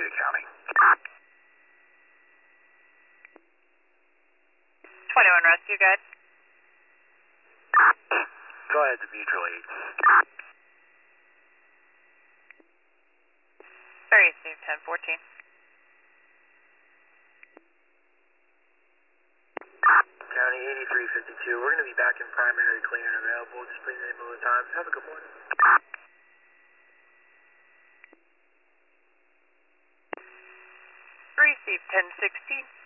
Alameda County. 21 Rescue Guide. Go ahead to mutual aid. Very soon, 1014. County 8352. We're going to be back in primary clear and available. Just please name all the times. Have a good morning. Receive 1016.